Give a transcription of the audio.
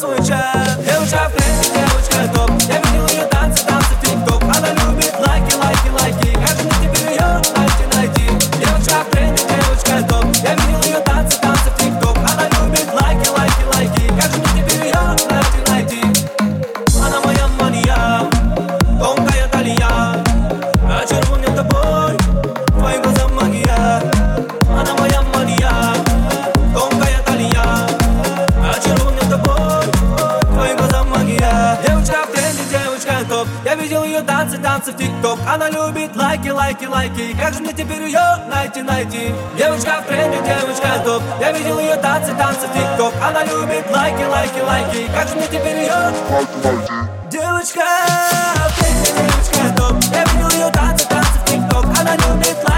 свой чат. Девочка в тренде, девочка топ. Я видел ее танцы, танцы в тик-топ. Она любит лайки, лайки, лайки. Как же мне теперь ее найти? Девочка в тренде, девочка топ. Я видел ее танцы, танцы в тик-топ. Она любит лайки, лайки, лайки. Как же мне теперь ее найти? Она моя мания, тонкая талия. Очарован тобой, твоим глазам магия. Она моя мания, тонкая талия. Очарован тобой, твоим глазам магия. Девочка в тренде, девочка топ. Я видел ее танцы, танцы в тик-топ. Она любит лайки, лайки, лайки. Как же мне теперь ее найти? Девочка в тренде, девочка топ. Я видел ее танцы, танцы в тик-топ. Она любит лайки, лайки, лайки. Как же мне теперь ее девочка в тренде, девочка топ. Я видел ее танцы, танцы в тик-топ. Она любит лайки.